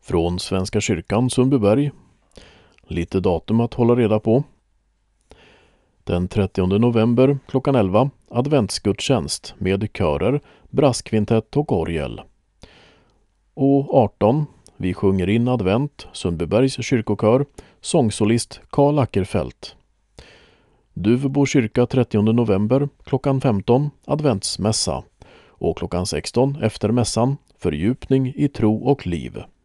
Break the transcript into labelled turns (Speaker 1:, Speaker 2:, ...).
Speaker 1: Från Svenska kyrkan Sundbyberg. Lite datum att hålla reda på. Den 30 november klockan 11 adventsgudstjänst med körer, brasskvintett och orgel. Och 18 vi sjunger in advent, Sundbybergs kyrkokör, sångsolist Karl Ackerfeldt. Duvbo kyrka 30 november klockan 15 adventsmässa och klockan 16 efter mässan fördjupning i tro och liv.